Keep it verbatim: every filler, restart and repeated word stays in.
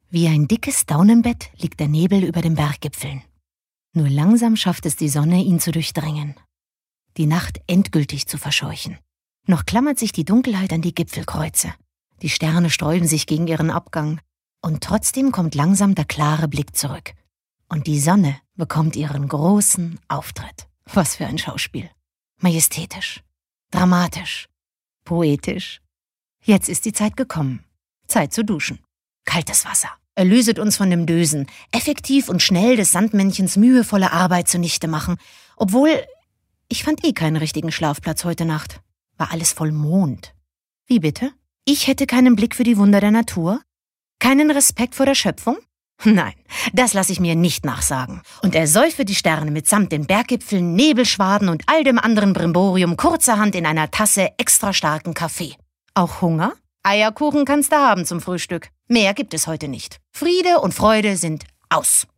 Wie ein dickes Daunenbett liegt der Nebel über den Berggipfeln. Nur langsam schafft es die Sonne, ihn zu durchdringen. Die Nacht endgültig zu verscheuchen. Noch klammert sich die Dunkelheit an die Gipfelkreuze. Die Sterne sträuben sich gegen ihren Abgang. Und trotzdem kommt langsam der klare Blick zurück. Und die Sonne bekommt ihren großen Auftritt. Was für ein Schauspiel. Majestätisch, dramatisch, poetisch. Jetzt ist die Zeit gekommen. Zeit zu duschen. Kaltes Wasser. Erlöset uns von dem Dösen. Effektiv und schnell des Sandmännchens mühevolle Arbeit zunichte machen. Obwohl, ich fand eh keinen richtigen Schlafplatz heute Nacht. War alles voll Mond. Wie bitte? Ich hätte keinen Blick für die Wunder der Natur? Keinen Respekt vor der Schöpfung? Nein, das lasse ich mir nicht nachsagen. Und ersäufe die Sterne mitsamt den Berggipfeln, Nebelschwaden und all dem anderen Brimborium kurzerhand in einer Tasse extra starken Kaffee. Auch Hunger? Eierkuchen kannst du haben zum Frühstück. Mehr gibt es heute nicht. Friede und Freude sind aus.